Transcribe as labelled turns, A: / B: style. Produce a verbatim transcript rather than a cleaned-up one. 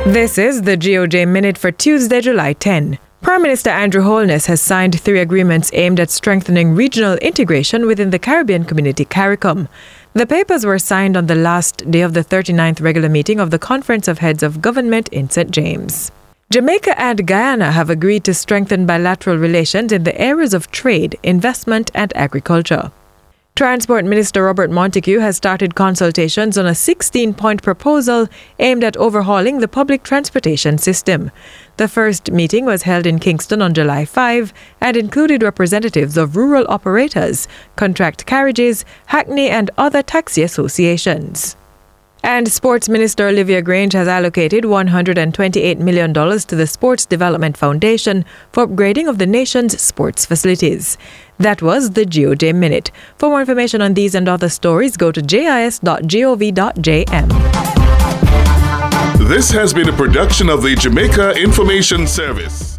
A: This is the G O J Minute for Tuesday, July tenth. Prime Minister Andrew Holness has signed three agreements aimed at strengthening regional integration within the Caribbean Community CARICOM. The papers were signed on the last day of the thirty-ninth regular meeting of the Conference of Heads of Government in Saint James. Jamaica and Guyana have agreed to strengthen bilateral relations in the areas of trade, investment, and agriculture. Transport Minister Robert Montague has started consultations on a sixteen-point proposal aimed at overhauling the public transportation system. The first meeting was held in Kingston on July fifth and included representatives of rural operators, contract carriages, Hackney, and other taxi associations. And Sports Minister Olivia Grange has allocated one hundred twenty-eight million dollars to the Sports Development Foundation for upgrading of the nation's sports facilities. That was the G O J Minute. For more information on these and other stories, go to j i s dot gov dot j m.
B: This has been a production of the Jamaica Information Service.